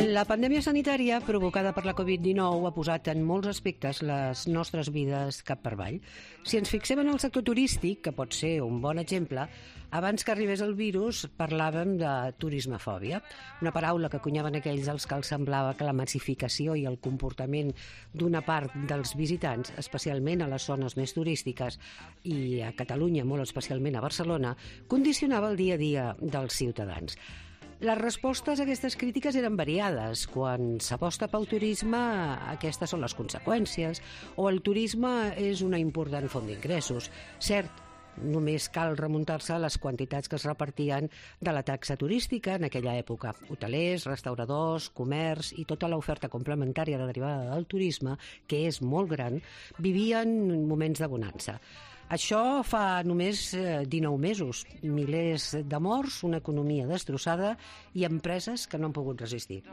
La pandèmia sanitària provocada per la Covid-19 ha posat en molts aspectes les nostres vides cap per avall. Si ens fixem en el sector turístic, que pot ser un bon exemple, abans que arribés el virus parlàvem de turismofòbia, una paraula que cunyaven aquells als que els semblava que la massificació i el comportament d'una part dels visitants, especialment a les zones més turístiques i a Catalunya, molt especialment a Barcelona, condicionava el dia a dia dels ciutadans. Les respostes a aquestes crítiques eren variades. Quan s'aposta pel turisme, aquestes són les conseqüències, o el turisme és una important font d'ingressos. Cert, només cal remuntar-se a les quantitats que es repartien de la taxa turística en aquella època. Hotelers, restauradors, comerç i tota l'oferta complementària derivada del turisme, que és molt gran, vivien moments de bonança. Això fa només 19 mesos. Milers de morts, una economia destrossada i empreses que no han pogut resistir.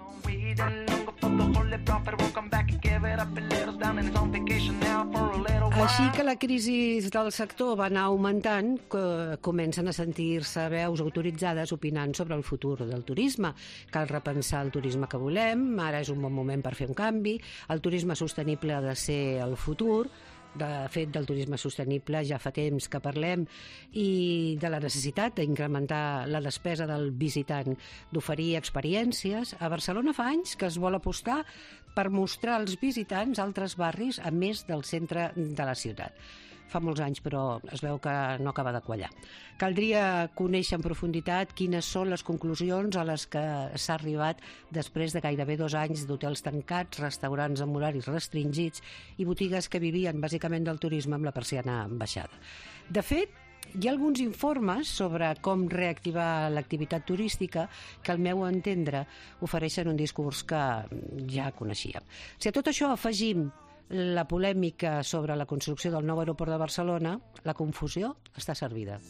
Així que la crisi del sector va anar augmentant, comencen a sentir-se veus autoritzades opinant sobre el futur del turisme. Cal repensar el turisme que volem, ara és un bon moment per fer un canvi, el turisme sostenible ha de ser el futur. De fet, del turisme sostenible ja fa temps que parlem i de la necessitat d'incrementar la despesa del visitant, d'oferir experiències. A Barcelona fa anys que es vol apostar per mostrar als visitants altres barris a més del centre de la ciutat. Fa molts anys, però es veu que no acaba de quallar. Caldria conèixer en profunditat quines són les conclusions a les que s'ha arribat després de gairebé 2 anys d'hotels tancats, restaurants amb horaris restringits i botigues que vivien bàsicament del turisme amb la persiana baixada. De fet, hi ha alguns informes sobre com reactivar l'activitat turística que, al meu entendre, ofereixen un discurs que ja coneixíem. Si a tot això afegim la polèmica sobre la construcció del nou aeroport de Barcelona, la confusió està servida.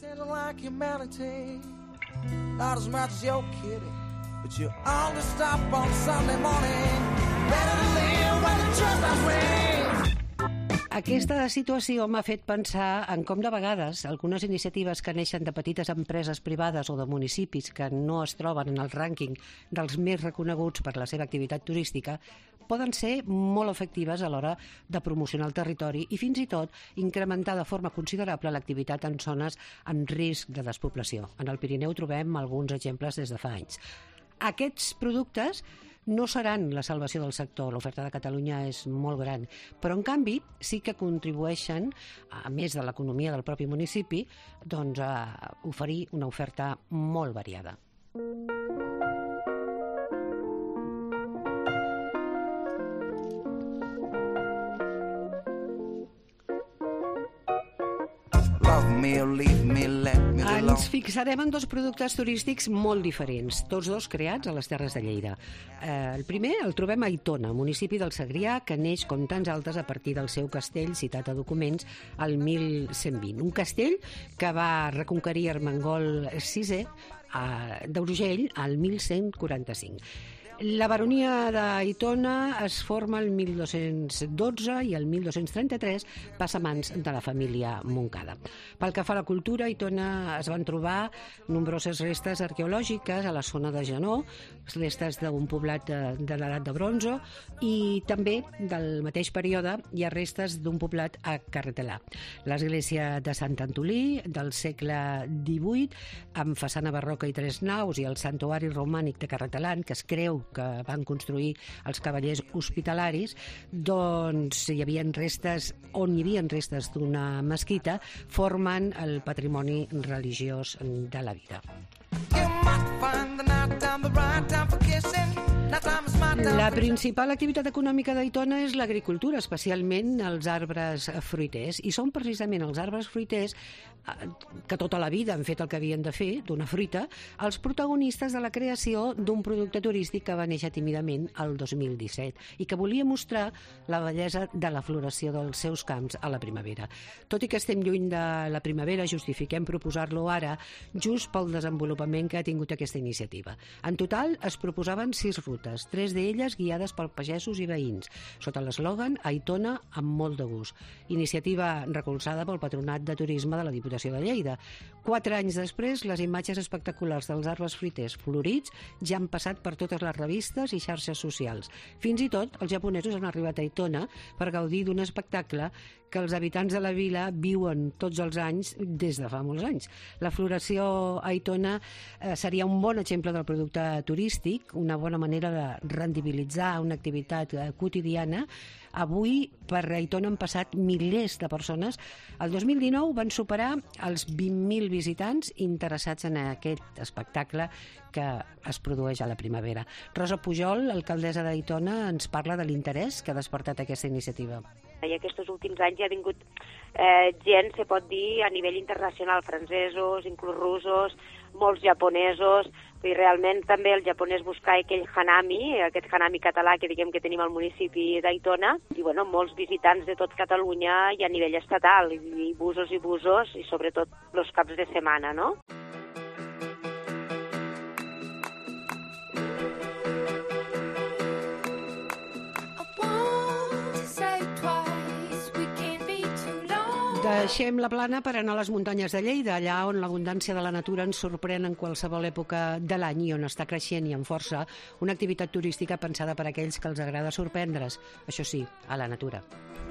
Aquesta situació m'ha fet pensar en com de vegades algunes iniciatives que neixen de petites empreses privades o de municipis que no es troben en el rànquing dels més reconeguts per la seva activitat turística poden ser molt efectives a l'hora de promocionar el territori i fins i tot incrementar de forma considerable l'activitat en zones en risc de despoblació. En el Pirineu trobem alguns exemples des de fa anys. Aquests productes no seran la salvació del sector, l'oferta de Catalunya és molt gran, però en canvi sí que contribueixen, a més de l'economia del propi municipi, doncs a oferir una oferta molt variada. Ens fixarem en 2 productes turístics molt diferents, tots 2 creats a les Terres de Lleida. El primer el trobem a Aitona, municipi del Segrià, que neix com tants altres a partir del seu castell, citat a documents, al 1120. Un castell que va reconquerir Ermengol VI d'Urgell al 1145. La baronia d'Aitona es forma el 1212 i el 1233 passa a mans de la família Montcada. Pel que fa a la cultura, a Aitona es van trobar nombroses restes arqueològiques a la zona de Janó, restes d'un poblat de l'edat de bronze, i també del mateix període hi ha restes d'un poblat a Carretelà. L'església de Sant Antolí, del segle XVIII, amb façana barroca i 3 naus, i el santuari romànic de Carretelan, que es creu que van construir els cavallers hospitalaris, doncs hi havia restes d'una mesquita, formen el patrimoni religiós de la vila. La principal activitat econòmica d'Aitona és l'agricultura, especialment els arbres fruiters, i són precisament els arbres fruiters que tota la vida han fet el que havien de fer, d'una fruita, els protagonistes de la creació d'un producte turístic que va néixer tímidament el 2017 i que volia mostrar la bellesa de la floració dels seus camps a la primavera. Tot i que estem lluny de la primavera, justifiquem proposar-lo ara just pel desenvolupament que ha tingut aquesta iniciativa. En total es proposaven 6 rutes, 3 d'elles turístiques guiades per pagesos i veïns, sota l'eslògan Aitona amb molt de gust. Iniciativa recolzada pel Patronat de Turisme de la Diputació de Lleida. 4 anys després, les imatges espectaculars dels arbres fruiters florits ja han passat per totes les revistes i xarxes socials. Fins i tot, els japonesos han arribat a Aitona per gaudir d'un espectacle que els habitants de la vila viuen tots els anys des de fa molts anys. La floració a Aitona seria un bon exemple del producte turístic, una bona manera de rendibilitzar una activitat quotidiana. Avui per Aitona han passat milers de persones. El 2019 van superar els 20.000 visitants interessats en aquest espectacle que es produeix a la primavera. Rosa Pujol, alcaldessa d'Aitona, ens parla de l'interès que ha despertat aquesta iniciativa. I aquests últims anys hi ha vingut gent, se pot dir, a nivell internacional, francesos, inclús russos, molts japonesos, i realment també el japonès buscar aquell hanami, aquest hanami català que diguem que tenim al municipi d'Aitona, i bueno, molts visitants de tot Catalunya i a nivell estatal, i busos, i sobretot els caps de setmana, no? Deixem la plana per anar a les muntanyes de Lleida, allà on l'abundància de la natura ens sorprèn en qualsevol època de l'any i on està creixent i amb força una activitat turística pensada per a aquells que els agrada sorprendre's, això sí, a la natura.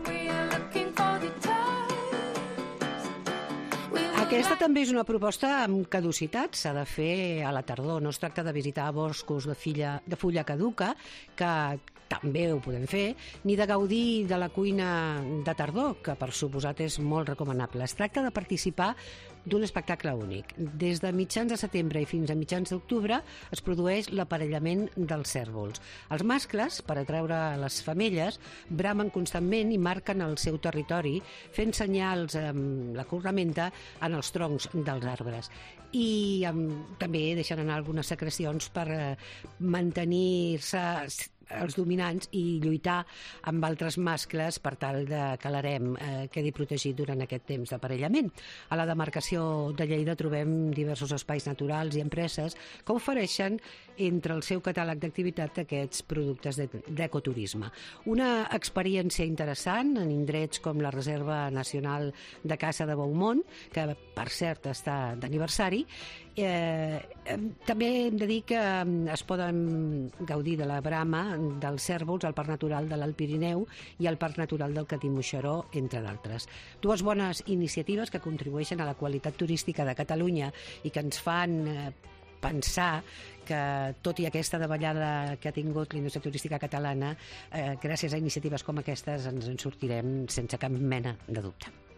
Aquesta també és una proposta amb caducitat, s'ha de fer a la tardor, no es tracta de visitar boscos de fulla caduca, que també ho podem fer, ni de gaudir de la cuina de tardor, que per suposat és molt recomanable. Es tracta de participar d'un espectacle únic. Des de mitjans de setembre i fins a mitjans d'octubre es produeix l'aparellament dels cérvols. Els mascles, per atraure les femelles, bramen constantment i marquen el seu territori, fent senyals amb la cornamenta en els troncs dels arbres. I també deixen anar algunes secrecions per mantenir-se els dominants i lluitar amb altres mascles per tal que l'harem quedi protegit durant aquest temps d'aparellament. A la demarcació de Lleida trobem diversos espais naturals i empreses que ofereixen entre el seu catàleg d'activitat aquests productes d'ecoturisme. Una experiència interessant en indrets com la Reserva Nacional de Caça de Beaumont, que per cert està d'aniversari. També hem de dir que es poden gaudir de la brama dels cérvols al Parc Natural de l'Alt Pirineu i al Parc Natural del Catí-Moixeró, entre d'altres. Dues bones iniciatives que contribueixen a la qualitat turística de Catalunya i que ens fan pensar que, tot i aquesta davallada que ha tingut la indústria turística catalana, gràcies a iniciatives com aquestes ens en sortirem sense cap mena de dubte.